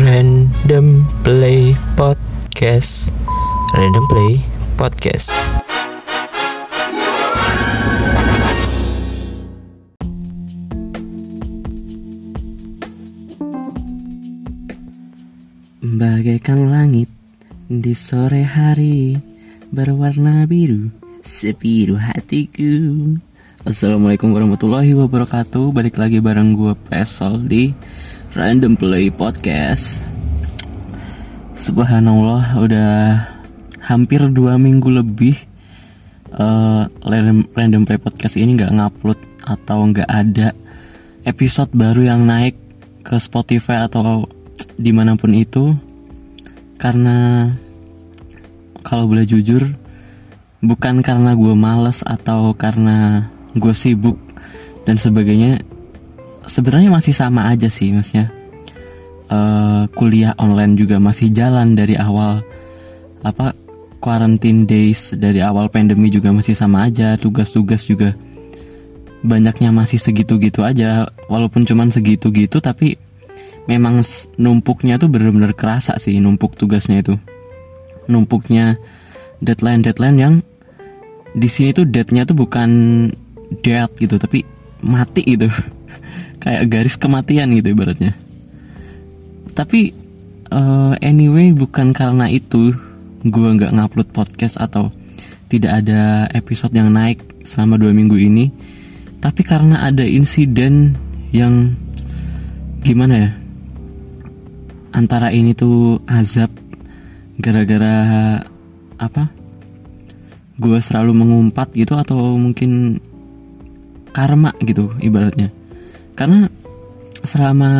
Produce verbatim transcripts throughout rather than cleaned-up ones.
Random Play Podcast. Random Play Podcast. Bagaikan langit di sore hari berwarna biru, sebiru hatiku. Assalamualaikum warahmatullahi wabarakatuh. Balik lagi bareng gue Pesol di Random Play Podcast. Subhanallah, udah hampir dua minggu lebih uh, Random Play Podcast ini gak ngupload atau gak ada episode baru yang naik ke Spotify atau dimanapun itu. Karena kalau boleh jujur, bukan karena gue malas atau karena gue sibuk dan sebagainya. Sebenarnya masih sama aja sih, maksudnya uh, kuliah online juga masih jalan dari awal apa quarantine days, dari awal pandemi juga masih sama aja. Tugas-tugas juga banyaknya masih segitu-gitu aja. Walaupun cuman segitu-gitu, tapi memang numpuknya tuh benar-benar kerasa sih, numpuk tugasnya itu, numpuknya deadline-deadline yang di sini tuh date-nya tuh bukan dead gitu, tapi mati gitu, kayak garis kematian gitu ibaratnya. Tapi uh, anyway, bukan karena itu gue nggak ngupload podcast atau tidak ada episode yang naik selama dua minggu ini, tapi karena ada insiden yang gimana ya, antara ini tuh azab gara-gara apa, gue selalu mengumpat gitu, atau mungkin karma gitu ibaratnya. Karena selama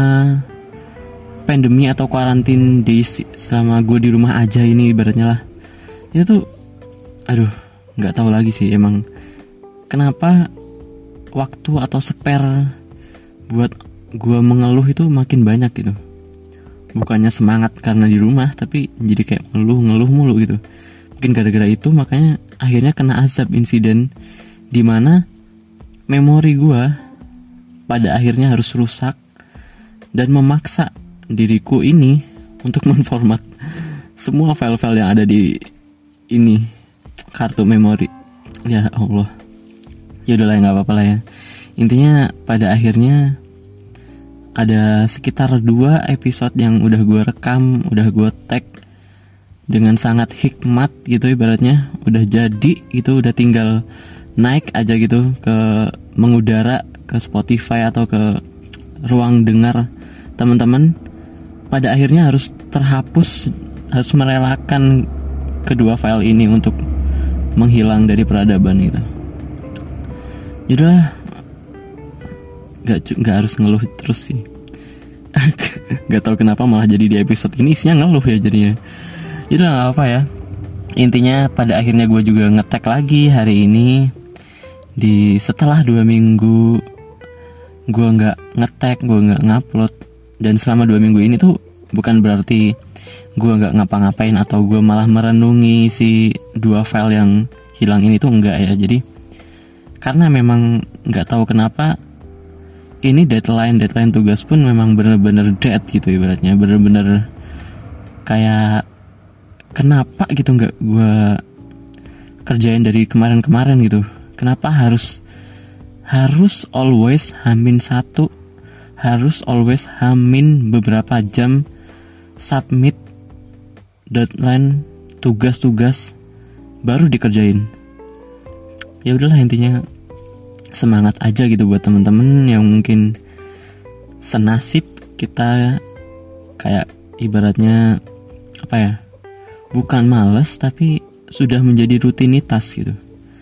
pandemi atau quarantine days, selama gue di rumah aja ini ibaratnya lah, itu tuh aduh gak tahu lagi sih emang kenapa waktu atau spare buat gue mengeluh itu makin banyak gitu. Bukannya semangat karena di rumah, tapi jadi kayak ngeluh-ngeluh mulu gitu. Mungkin gara-gara itu makanya akhirnya kena azab insiden dimana memori gue pada akhirnya harus rusak dan memaksa diriku ini untuk menformat semua file-file yang ada di ini kartu memori. Ya Allah, ya udahlah, nggak apa-apa lah ya. Intinya pada akhirnya ada sekitar dua episode yang udah gue rekam, udah gue tag dengan sangat hikmat gitu ibaratnya. Udah jadi gitu, udah tinggal naik aja gitu ke mengudara ke Spotify atau ke ruang dengar teman-teman. Pada akhirnya harus terhapus, harus merelakan kedua file ini untuk menghilang dari peradaban gitu. Yaudah, Gak, gak harus ngeluh terus sih. Gak tahu kenapa malah jadi di episode ini isinya ngeluh ya jadinya. Jadi gak apa ya. Intinya pada akhirnya gue juga nge-tag lagi hari ini. Di setelah dua minggu gue gak nge-tag, gue gak ngupload. Dan selama dua minggu ini tuh bukan berarti gue gak ngapa-ngapain atau gue malah merenungi si dua file yang hilang ini tuh, enggak ya. Jadi karena memang gak tahu kenapa ini deadline deadline tugas pun memang bener-bener dead gitu ibaratnya, bener-bener kayak kenapa gitu nggak gue kerjain dari kemarin-kemarin gitu. Kenapa harus harus always hamin satu, harus always hamin beberapa jam submit deadline tugas-tugas baru dikerjain. Ya udahlah, intinya semangat aja gitu buat temen-temen yang mungkin senasib kita, kayak ibaratnya apa ya, bukan malas tapi sudah menjadi rutinitas gitu.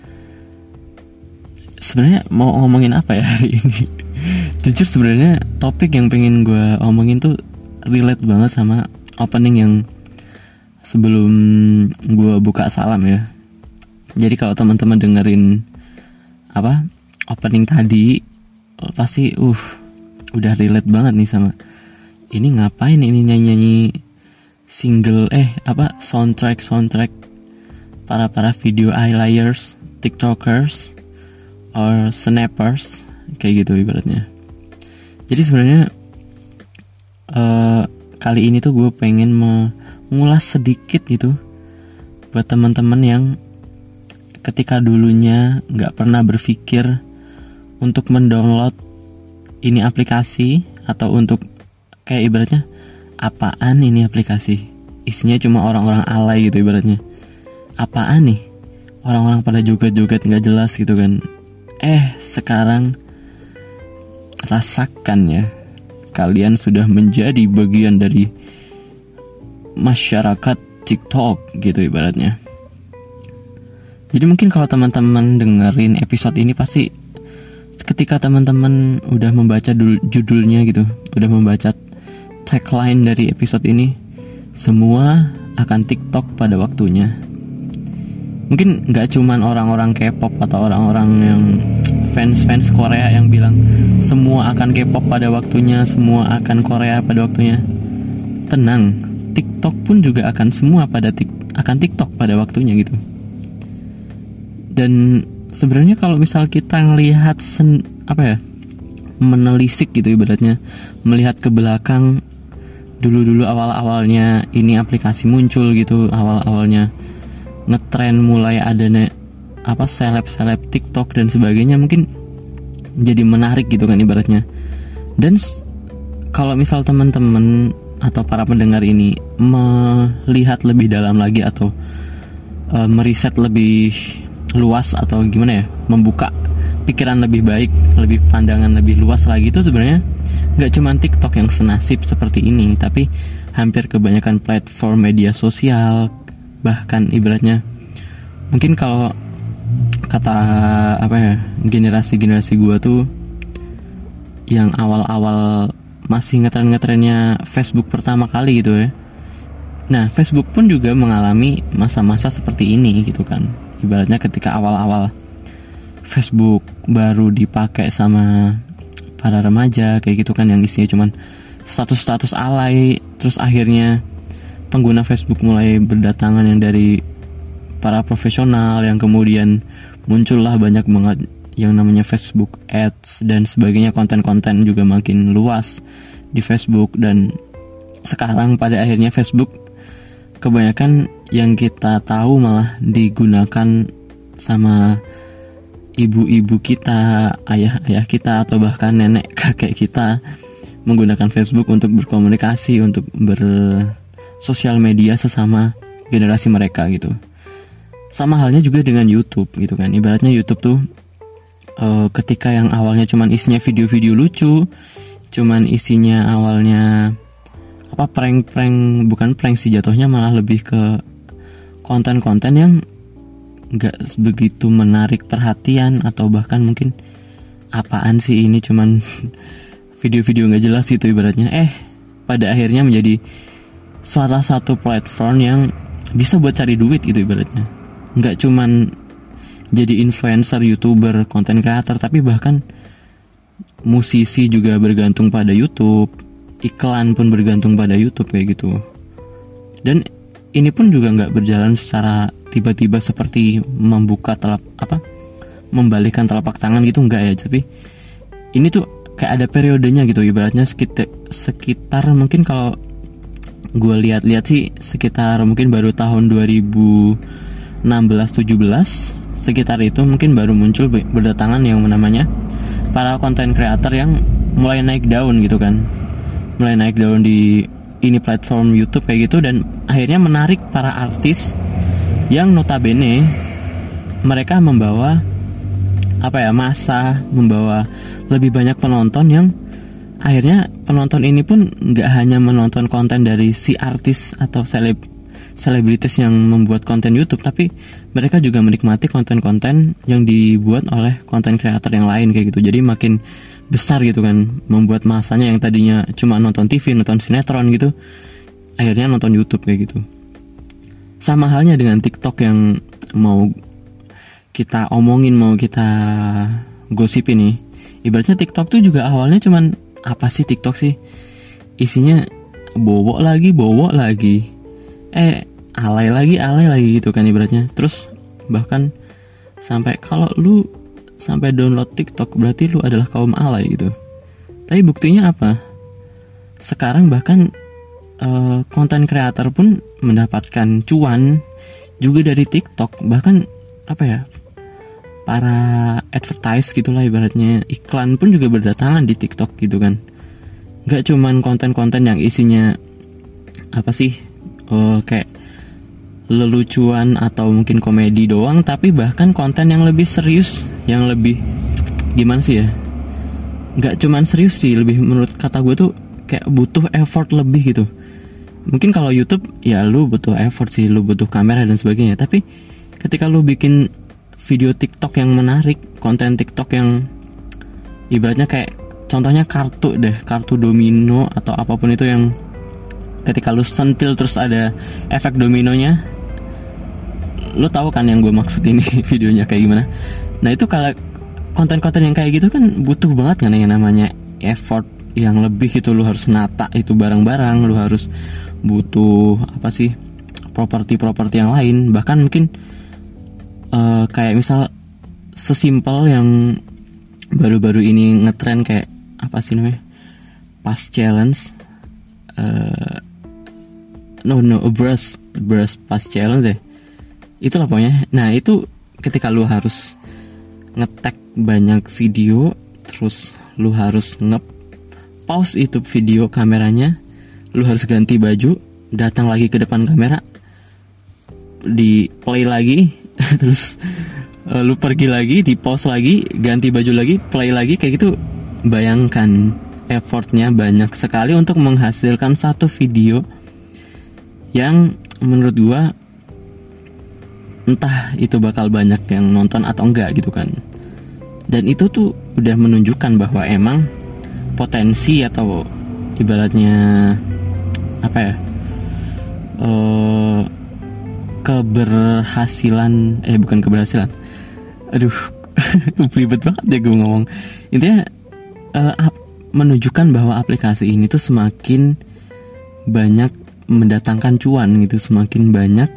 Sebenarnya mau ngomongin apa ya hari ini? Jujur sebenarnya topik yang pengen gue omongin tuh relate banget sama opening yang sebelum gue buka salam ya. Jadi kalau teman-teman dengerin apa opening tadi, pasti uh udah relate banget nih sama ini, ngapain ini nyanyi-nyanyi single eh apa soundtrack soundtrack para para video highlighters, tiktokers, or snappers kayak gitu ibaratnya. Jadi sebenarnya uh, kali ini tuh gue pengen mengulas sedikit gitu buat teman-teman yang ketika dulunya nggak pernah berpikir untuk mendownload ini aplikasi, atau untuk kayak ibaratnya apaan ini aplikasi, isinya cuma orang-orang alay gitu ibaratnya. Apaan nih, orang-orang pada joget-joget nggak jelas gitu kan. Eh sekarang rasakan ya, kalian sudah menjadi bagian dari masyarakat TikTok gitu ibaratnya. Jadi mungkin kalau teman-teman dengerin episode ini, pasti ketika teman-teman udah membaca judulnya gitu, udah membaca tagline dari episode ini, semua akan TikTok pada waktunya. Mungkin gak cuman orang-orang K-pop atau orang-orang yang fans-fans Korea yang bilang semua akan K-pop pada waktunya, semua akan Korea pada waktunya. Tenang, TikTok pun juga akan semua pada tik akan TikTok pada waktunya gitu. Dan sebenarnya kalau misal kita ngelihat sen, apa ya, menelisik gitu ibaratnya, melihat ke belakang dulu-dulu awal-awalnya ini aplikasi muncul gitu, awal-awalnya ngetren, mulai ada ne, apa seleb-seleb TikTok dan sebagainya, mungkin jadi menarik gitu kan ibaratnya. Dan kalau misal teman-teman atau para pendengar ini melihat lebih dalam lagi atau e, meriset lebih luas atau gimana ya, membuka pikiran lebih baik, lebih pandangan lebih luas lagi, itu sebenarnya nggak cuma TikTok yang senasib seperti ini, tapi hampir kebanyakan platform media sosial. Bahkan ibaratnya mungkin kalau kata apa ya, generasi-generasi gua tuh yang awal-awal masih ngetren-ngetrennya Facebook pertama kali gitu ya. Nah, Facebook pun juga mengalami masa-masa seperti ini gitu kan. Ibaratnya ketika awal-awal Facebook baru dipakai sama para remaja kayak gitu kan, yang isinya cuman status-status alay, terus akhirnya pengguna Facebook mulai berdatangan yang dari para profesional, yang kemudian muncullah banyak banget yang namanya Facebook Ads dan sebagainya, konten-konten juga makin luas di Facebook. Dan sekarang pada akhirnya Facebook kebanyakan yang kita tahu malah digunakan sama ibu-ibu kita, ayah-ayah kita, atau bahkan nenek kakek kita menggunakan Facebook untuk berkomunikasi, untuk bersosial media sesama generasi mereka gitu. Sama halnya juga dengan YouTube gitu kan. Ibaratnya YouTube tuh uh, ketika yang awalnya cuman isinya video-video lucu, cuman isinya awalnya apa, prank-prank, bukan prank sih jatuhnya, malah lebih ke konten-konten yang gak begitu menarik perhatian, atau bahkan mungkin apaan sih ini, cuman video-video gak jelas gitu ibaratnya. Eh pada akhirnya menjadi salah satu platform yang bisa buat cari duit gitu ibaratnya. Gak cuman jadi influencer, youtuber, content creator, tapi bahkan musisi juga bergantung pada YouTube, iklan pun bergantung pada YouTube kayak gitu. Dan ini pun juga nggak berjalan secara tiba-tiba seperti membuka telap apa, membalikkan telapak tangan gitu, enggak ya. Tapi ini tuh kayak ada periodenya gitu ibaratnya, sekitar sekitar mungkin kalau gue lihat-lihat sih sekitar mungkin baru tahun dua ribu enam belas tujuh belas sekitar itu mungkin baru muncul berdatangan yang namanya para content creator yang mulai naik daun gitu kan, mulai naik daun di ini platform YouTube kayak gitu. Dan akhirnya menarik para artis yang notabene mereka membawa apa ya, masa, membawa lebih banyak penonton, yang akhirnya penonton ini pun nggak hanya menonton konten dari si artis atau seleb selebritis yang membuat konten YouTube, tapi mereka juga menikmati konten-konten yang dibuat oleh konten kreator yang lain kayak gitu. Jadi makin besar gitu kan, membuat masanya yang tadinya cuma nonton T V, nonton sinetron gitu, akhirnya nonton YouTube kayak gitu. Sama halnya dengan TikTok yang mau kita omongin, mau kita gosipin nih. Ibaratnya TikTok tuh juga awalnya cuman apa sih TikTok sih? Isinya bobok lagi, bobok lagi. Eh, alay lagi, alay lagi gitu kan ibaratnya. Terus bahkan sampai kalau lu sampai download TikTok berarti lu adalah kaum alay gitu. Tapi buktinya apa? Sekarang bahkan konten uh, kreator pun mendapatkan cuan juga dari TikTok. Bahkan apa ya, para advertise gitulah ibaratnya, iklan pun juga berdatangan di TikTok gitu kan. Gak cuman konten-konten yang isinya apa sih, uh, kayak lelucuan atau mungkin komedi doang, tapi bahkan konten yang lebih serius, yang lebih gimana sih ya, gak cuman serius sih, lebih menurut kata gue tuh kayak butuh effort lebih gitu. Mungkin kalau YouTube ya lu butuh effort sih, lu butuh kamera dan sebagainya. Tapi ketika lu bikin video TikTok yang menarik, konten TikTok yang ibaratnya kayak contohnya kartu deh, kartu domino atau apapun itu, yang ketika lu sentil terus ada efek dominonya, lu tahu kan yang gue maksud ini videonya kayak gimana. Nah itu kalau konten-konten yang kayak gitu kan butuh banget kan yang namanya effort yang lebih gitu. Lu harus nata itu barang-barang, lu harus butuh apa sih, properti-properti yang lain. Bahkan mungkin uh, kayak misal sesimpel yang baru-baru ini ngetren kayak apa sih namanya, pas challenge, uh, no no brush brush pas challenge ya, itulah pokoknya. Nah itu ketika lu harus nge-tag banyak video, terus lu harus nge-pause itu video kameranya, lu harus ganti baju, datang lagi ke depan kamera, di play lagi, terus uh, lu pergi lagi, di pause lagi, ganti baju lagi, play lagi, kayak gitu. Bayangkan effortnya banyak sekali untuk menghasilkan satu video yang menurut gua entah itu bakal banyak yang nonton atau enggak gitu kan. Dan itu tuh udah menunjukkan bahwa emang potensi atau ibaratnya apa ya, uh, keberhasilan eh bukan keberhasilan aduh ribet banget ya gue ngomong. Intinya uh, menunjukkan bahwa aplikasi ini tuh semakin banyak mendatangkan cuan gitu, semakin banyak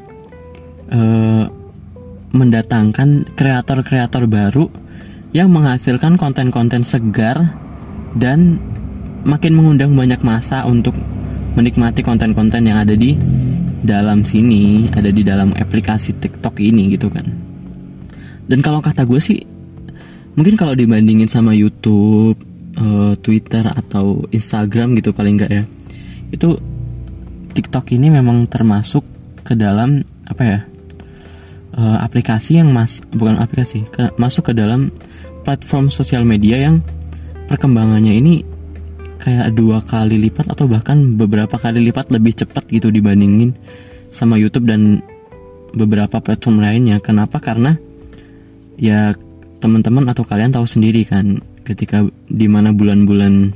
uh, mendatangkan kreator-kreator baru yang menghasilkan konten-konten segar dan makin mengundang banyak massa untuk menikmati konten-konten yang ada di dalam sini, ada di dalam aplikasi TikTok ini gitu kan. Dan kalau kata gue sih, mungkin kalau dibandingin sama YouTube, uh, Twitter atau Instagram gitu paling enggak ya, itu TikTok ini memang termasuk ke dalam apa ya, uh, aplikasi yang mas bukan aplikasi, ke, masuk ke dalam platform sosial media yang perkembangannya ini kayak dua kali lipat atau bahkan beberapa kali lipat lebih cepat gitu dibandingin sama YouTube dan beberapa platform lainnya. Kenapa? Karena ya teman-teman atau kalian tahu sendiri kan, ketika dimana bulan-bulan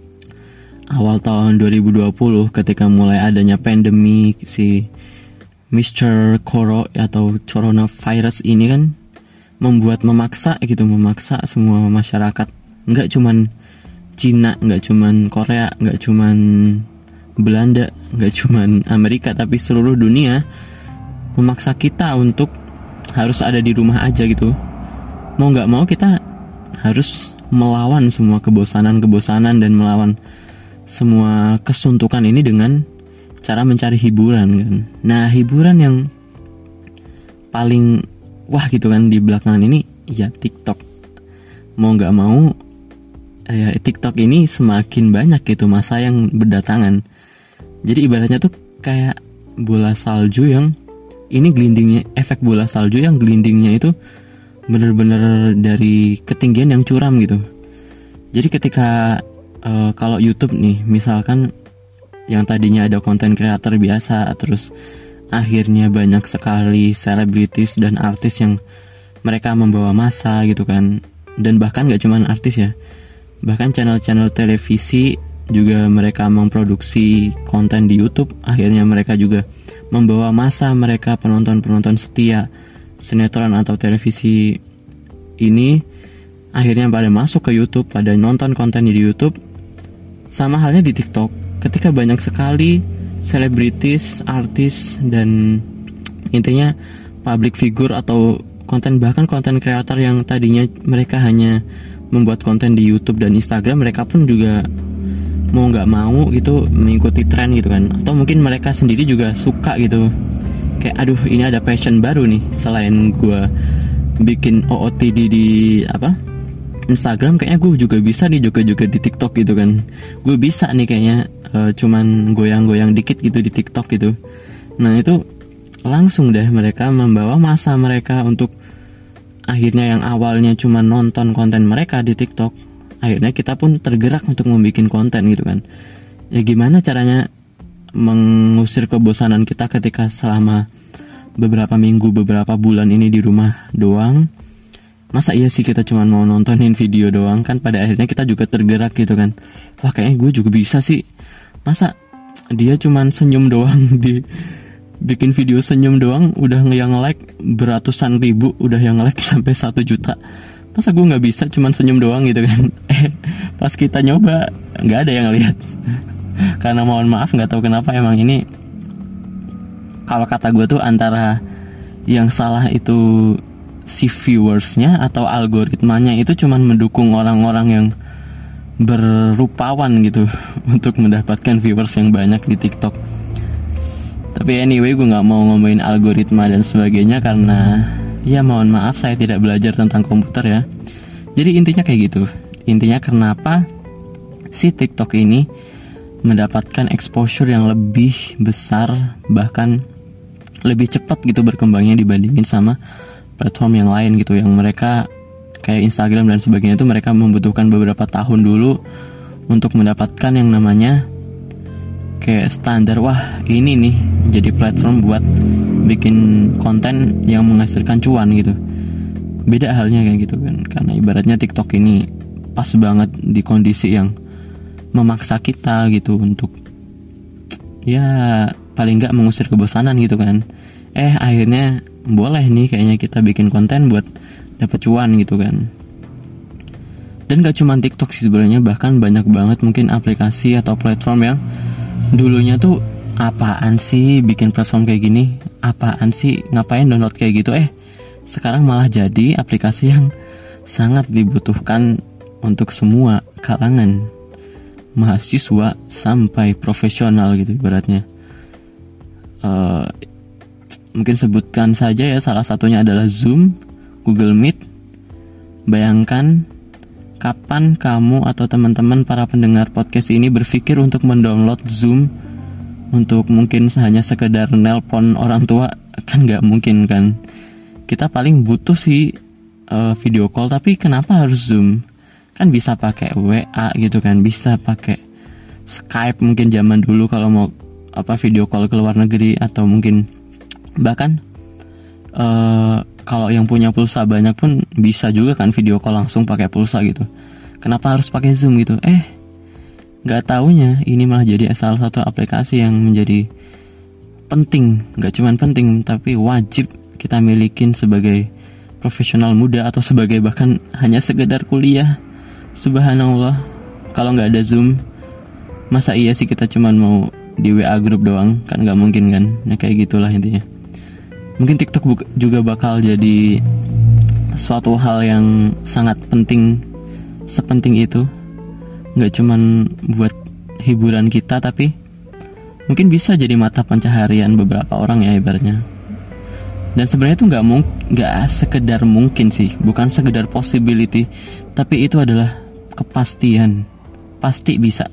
awal tahun dua ribu dua puluh ketika mulai adanya pandemi si Mister Coro atau coronavirus ini kan membuat memaksa gitu, memaksa semua masyarakat, nggak cuman Cina, nggak cuman Korea, nggak cuman Belanda, nggak cuman Amerika, tapi seluruh dunia memaksa kita untuk harus ada di rumah aja gitu. Mau nggak mau kita harus melawan semua kebosanan-kebosanan dan melawan semua kesuntukan ini dengan cara mencari hiburan kan. Nah hiburan yang paling wah gitu kan di belakangan ini ya TikTok. Mau nggak mau ya TikTok ini semakin banyak gitu masa yang berdatangan. Jadi ibaratnya tuh kayak bola salju yang ini gelindingnya, efek bola salju yang gelindingnya itu bener-bener dari ketinggian yang curam gitu. Jadi ketika uh, kalau YouTube nih misalkan yang tadinya ada konten kreator biasa, terus akhirnya banyak sekali selebritis dan artis yang mereka membawa massa gitu kan. Dan bahkan gak cuman artis ya, bahkan channel-channel televisi juga mereka memproduksi konten di YouTube. Akhirnya mereka juga membawa massa mereka, penonton-penonton setia sinetron atau televisi ini akhirnya pada masuk ke YouTube, pada nonton konten di YouTube. Sama halnya di TikTok, ketika banyak sekali selebritis, artis, dan intinya public figure atau konten, bahkan konten kreator yang tadinya mereka hanya membuat konten di YouTube dan Instagram, mereka pun juga mau nggak mau gitu mengikuti tren gitu kan, atau mungkin mereka sendiri juga suka gitu, kayak aduh ini ada passion baru nih selain gue bikin O O T D di apa Instagram, kayaknya gue juga bisa nih joget-joget di TikTok gitu kan, gue bisa nih kayaknya uh, cuman goyang-goyang dikit gitu di TikTok gitu. Nah itu langsung deh mereka membawa masa mereka untuk akhirnya yang awalnya cuma nonton konten mereka di TikTok, akhirnya kita pun tergerak untuk membuat konten gitu kan. Ya gimana caranya mengusir kebosanan kita ketika selama beberapa minggu, beberapa bulan ini di rumah doang. Masa iya sih kita cuma mau nontonin video doang kan, pada akhirnya kita juga tergerak gitu kan. Wah kayaknya gue juga bisa sih. Masa dia cuma senyum doang, di bikin video senyum doang udah yang like beratusan ribu, udah yang like sampai satu juta. Masa gue nggak bisa cuma senyum doang gitu kan. Eh pas kita nyoba nggak ada yang lihat. Karena mohon maaf nggak tahu kenapa emang ini, kalau kata gue tuh antara yang salah itu si viewersnya atau algoritmanya itu cuman mendukung orang-orang yang berupawan gitu untuk mendapatkan viewers yang banyak di TikTok. Tapi anyway, gue nggak mau ngomongin algoritma dan sebagainya karena ya mohon maaf saya tidak belajar tentang komputer ya. Jadi intinya kayak gitu. Intinya kenapa si TikTok ini mendapatkan exposure yang lebih besar, bahkan lebih cepat gitu berkembangnya dibandingin sama platform yang lain gitu, yang mereka kayak Instagram dan sebagainya itu mereka membutuhkan beberapa tahun dulu untuk mendapatkan yang namanya kayak standar, wah ini nih jadi platform buat bikin konten yang menghasilkan cuan gitu. Beda halnya kayak gitu kan, karena ibaratnya TikTok ini pas banget di kondisi yang memaksa kita gitu untuk ya paling nggak mengusir kebosanan gitu kan. Eh akhirnya boleh nih kayaknya kita bikin konten buat dapat cuan gitu kan. Dan gak cuma TikTok sih sebenarnya, bahkan banyak banget mungkin aplikasi atau platform yang dulunya tuh apaan sih bikin platform kayak gini, apaan sih ngapain download kayak gitu, eh sekarang malah jadi aplikasi yang sangat dibutuhkan untuk semua kalangan, mahasiswa sampai profesional gitu ibaratnya. uh, Mungkin sebutkan saja ya, salah satunya adalah Zoom, Google Meet. Bayangkan kapan kamu atau teman-teman para pendengar podcast ini berpikir untuk mendownload Zoom untuk mungkin hanya sekedar nelpon orang tua, kan nggak mungkin kan. Kita paling butuh sih uh, video call, tapi kenapa harus Zoom? Kan bisa pakai W A gitu kan, bisa pakai Skype mungkin zaman dulu kalau mau apa video call ke luar negeri, atau mungkin bahkan uh, kalau yang punya pulsa banyak pun bisa juga kan video call langsung pakai pulsa gitu. Kenapa harus pakai Zoom gitu? Eh nggak taunya ini malah jadi salah satu aplikasi yang menjadi penting, nggak cuma penting tapi wajib kita milikin sebagai profesional muda atau sebagai bahkan hanya sekedar kuliah. Subhanallah, kalau nggak ada Zoom, masa iya sih kita cuma mau di W A group doang? Kan nggak mungkin kan. Ya kayak gitulah intinya. Mungkin TikTok juga bakal jadi suatu hal yang sangat penting, sepenting itu. Nggak cuman buat hiburan kita, tapi mungkin bisa jadi mata pencaharian beberapa orang ya ibaratnya. Dan sebenarnya itu nggak mung- nggak sekedar mungkin sih, bukan sekedar possibility, tapi itu adalah kepastian, pasti bisa.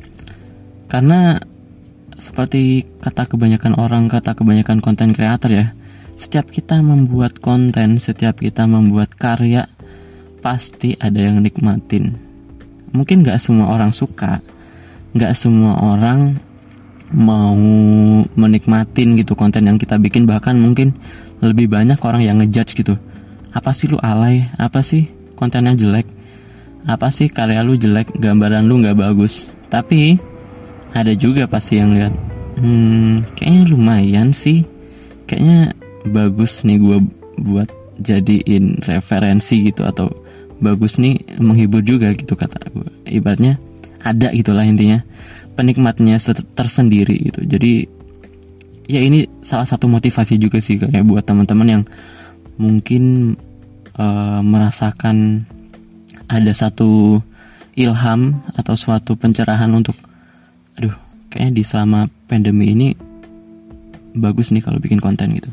Karena seperti kata kebanyakan orang, kata kebanyakan konten kreator ya, setiap kita membuat konten, setiap kita membuat karya, pasti ada yang nikmatin. Mungkin gak semua orang suka, gak semua orang mau menikmatin gitu konten yang kita bikin. Bahkan mungkin lebih banyak orang yang ngejudge gitu. Apa sih lu alay, apa sih kontennya jelek, apa sih karya lu jelek, gambaran lu gak bagus. Tapi ada juga pasti yang lihat, hmm kayaknya lumayan sih, kayaknya bagus nih gue buat jadiin referensi gitu, atau bagus nih menghibur juga gitu kata gue. Ibaratnya ada gitulah intinya penikmatnya tersendiri gitu. Jadi ya ini salah satu motivasi juga sih kayak buat teman-teman yang mungkin uh, merasakan ada satu ilham atau suatu pencerahan untuk aduh kayaknya di selama pandemi ini bagus nih kalau bikin konten gitu.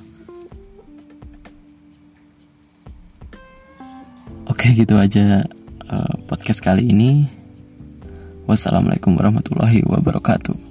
Oke, gitu aja uh, podcast kali ini. Wassalamualaikum warahmatullahi wabarakatuh.